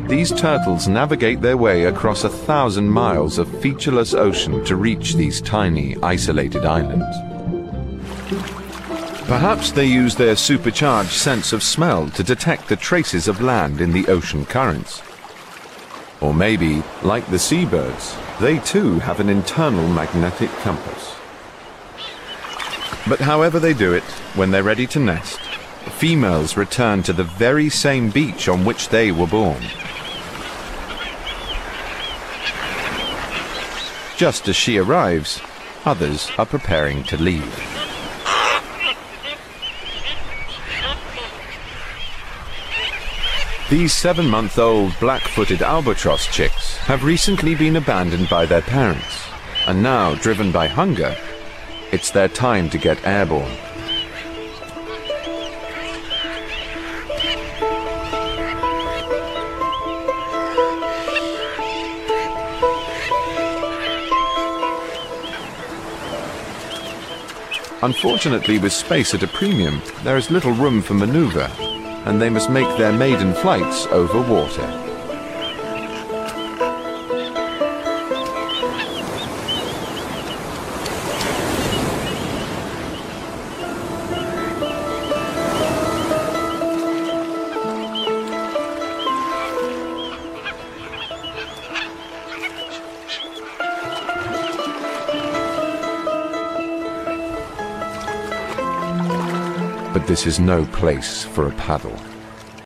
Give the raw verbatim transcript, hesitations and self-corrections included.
these turtles navigate their way across a thousand miles of featureless ocean to reach these tiny, isolated islands. Perhaps they use their supercharged sense of smell to detect the traces of land in the ocean currents. Or maybe, like the seabirds, they too have an internal magnetic compass. But however they do it, when they're ready to nest, females return to the very same beach on which they were born. Just as she arrives, others are preparing to leave. These seven-month-old black-footed albatross chicks have recently been abandoned by their parents, and now, driven by hunger, it's their time to get airborne. Unfortunately, with space at a premium, there is little room for maneuver, and they must make their maiden flights over water. But this is no place for a paddle.